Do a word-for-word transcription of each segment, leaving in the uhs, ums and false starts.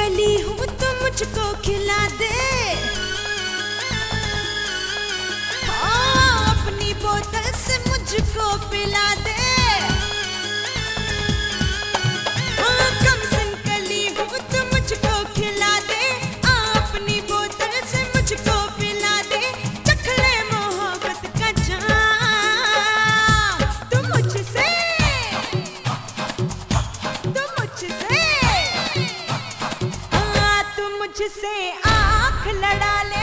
कली हूँ तो मुझको खिला दे, हाँ अपनी बोतल से मुझको पिला दे। हाँ कम सिन कली हूँ तो मुझको खिला दे, हाँ अपनी बोतल से मुझको पिला दे। चख ले मोहब्बत का जाम तू मुझसे, तू मुझसे, हाँ तू मुझसे आँख लड़ा ले।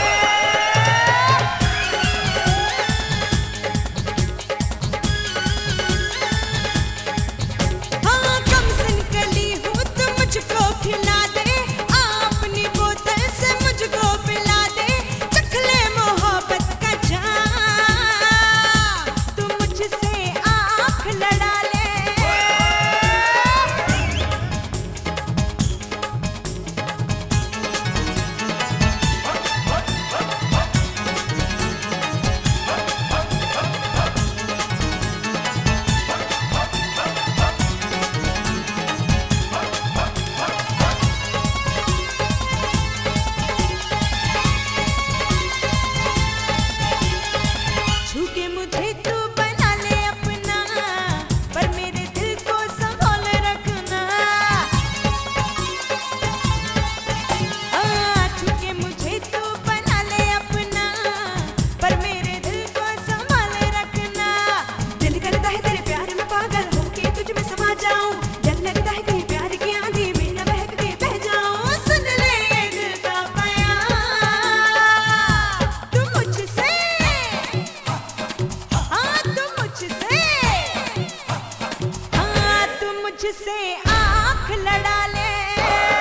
खिला दे अपनी बोतल से मुझको पिला दे। चख ले मोहब्बत का जाम तू मुझसे आँख लड़ा ले। मुझे तू बना ले अपना, पर मेरे दिल को संभाल रखना। हाँ छूके मुझे तू बना ले अपना, पर मेरे दिल को संभाल रखना। दिल करता है तेरे प्यार में पागल होके तुझ में समा जाऊं, डर लगता है कहीं प्यार की आंधी में न बहक के बह जाऊं। सुन ले ये दिल का बयान तू मुझसे, मुझसे आँख लड़ा ले।